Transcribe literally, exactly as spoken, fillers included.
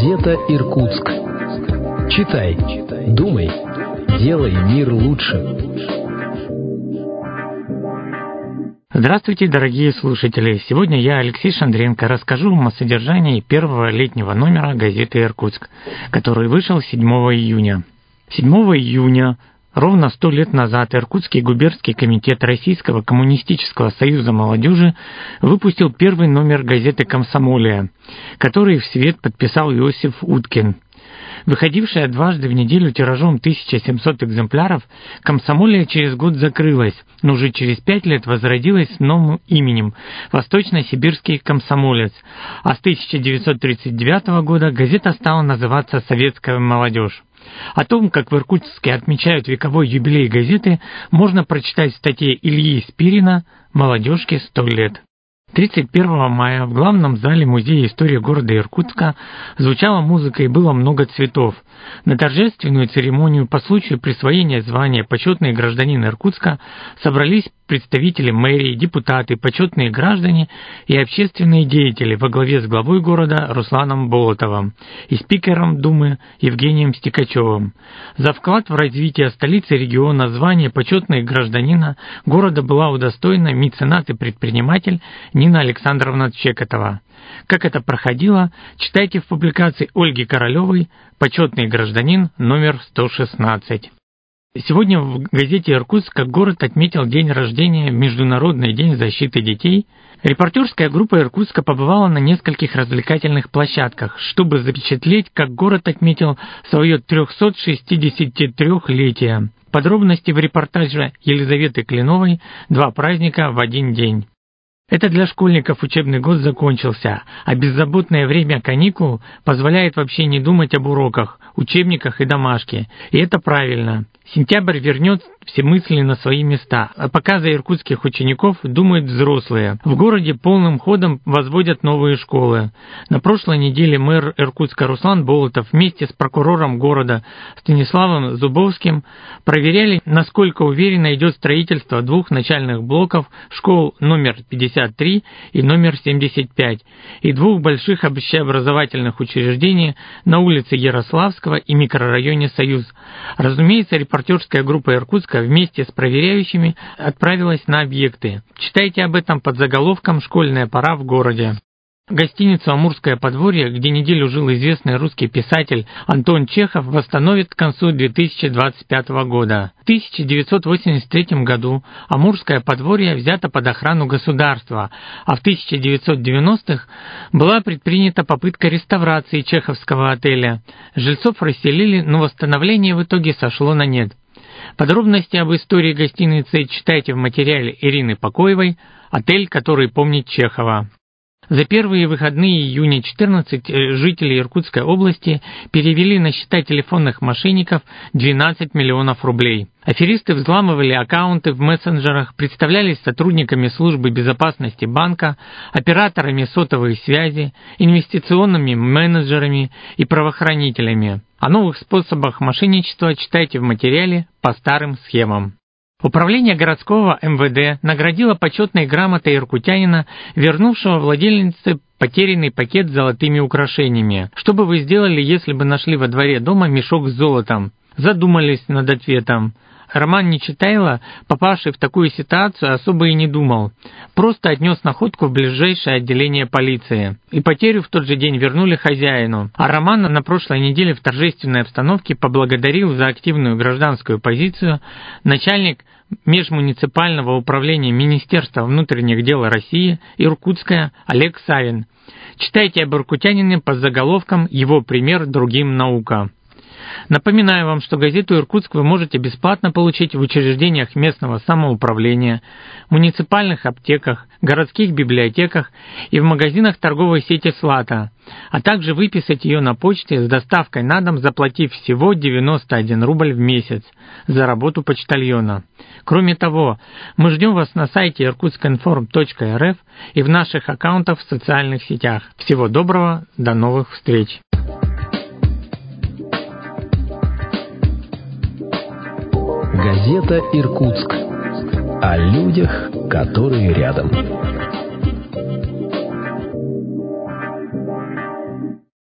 Газета «Иркутск». Читай, думай, делай мир лучше. Здравствуйте, дорогие слушатели! Сегодня я, Алексей Шандренко, расскажу вам о содержании первого летнего номера газеты «Иркутск», который вышел седьмого июня. седьмого июня, ровно сто лет назад, Иркутский губернский комитет Российского коммунистического союза молодежи выпустил первый номер газеты «Комсомолия», который в свет подписал Иосиф Уткин. Выходившая дважды в неделю тиражом тысяча семьсот экземпляров, «Комсомолия» через год закрылась, но уже через пять лет возродилась с новым именем – «Восточно-Сибирский комсомолец», а с тысяча девятьсот тридцать девятого года газета стала называться «Советская молодежь». О том, как в Иркутске отмечают вековой юбилей газеты, можно прочитать в статье Ильи Спирина «Молодежке сто лет». тридцать первого мая в главном зале Музея истории города Иркутска звучала музыка и было много цветов. На торжественную церемонию по случаю присвоения звания «Почетный гражданин Иркутска» собрались представители мэрии, депутаты, почетные граждане и общественные деятели во главе с главой города Русланом Болотовым и спикером Думы Евгением Стекачевым. За вклад в развитие столицы региона звания «Почетный гражданина» города была удостоена меценат и предприниматель Нина Александровна Чекотова. Как это проходило, читайте в публикации Ольги Королевой «Почетный гражданин» номер сто шестнадцать. Сегодня в газете «Иркутск» город отметил день рождения в Международный день защиты детей. Репортерская группа Иркутска побывала на нескольких развлекательных площадках, чтобы запечатлеть, как город отметил свое трехсотшестидесятитрёхлетие. Подробности в репортаже Елизаветы Кленовой «Два праздника в один день». Это для школьников учебный год закончился, а беззаботное время каникул позволяет вообще не думать об уроках, учебниках и домашке. И это правильно. Сентябрь вернет все мысли на свои места, а пока за иркутских учеников думают взрослые. В городе полным ходом возводят новые школы. На прошлой неделе мэр Иркутска Руслан Болотов вместе с прокурором города Станиславом Зубовским проверяли, насколько уверенно идет строительство двух начальных блоков школ номер пятьдесят три и номер семьдесят пять и двух больших общеобразовательных учреждений на улице Ярославского и микрорайоне Союз. Разумеется, репортерская группа Иркутска вместе с проверяющими отправилась на объекты. Читайте об этом под заголовком «Школьная пора в городе». Гостиницу «Амурское подворье», где неделю жил известный русский писатель Антон Чехов, восстановят к концу две тысячи двадцать пятого года. В тысяча девятьсот восемьдесят третьем году Амурское подворье взято под охрану государства, а в тысяча девятьсот девяностых была предпринята попытка реставрации чеховского отеля. Жильцов расселили, но восстановление в итоге сошло на нет. Подробности об истории гостиницы читайте в материале Ирины Покоевой «Отель, который помнит Чехова». За первые выходные июня четырнадцать жителей Иркутской области перевели на счета телефонных мошенников двенадцать миллионов рублей. Аферисты взламывали аккаунты в мессенджерах, представлялись сотрудниками службы безопасности банка, операторами сотовой связи, инвестиционными менеджерами и правоохранителями. О новых способах мошенничества читайте в материале «По старым схемам». Управление городского эм вэ дэ наградило почетной грамотой иркутянина, вернувшего владельнице потерянный пакет с золотыми украшениями. Что бы вы сделали, если бы нашли во дворе дома мешок с золотом? Задумались над ответом. Роман Нечитайло, попавший в такую ситуацию, особо и не думал. Просто отнес находку в ближайшее отделение полиции. И потерю в тот же день вернули хозяину. А Роман на прошлой неделе в торжественной обстановке поблагодарил за активную гражданскую позицию начальник межмуниципального управления Министерства внутренних дел России Иркутская Олег Савин. Читайте об иркутянине под заголовком «Его пример другим наука». Напоминаю вам, что газету «Иркутск» вы можете бесплатно получить в учреждениях местного самоуправления, муниципальных аптеках, городских библиотеках и в магазинах торговой сети «Слата», а также выписать ее на почте с доставкой на дом, заплатив всего девяносто один рубль в месяц за работу почтальона. Кроме того, мы ждем вас на сайте иркутскинформ точка эр эф и в наших аккаунтах в социальных сетях. Всего доброго, до новых встреч! Газета «Иркутск». О людях, которые рядом.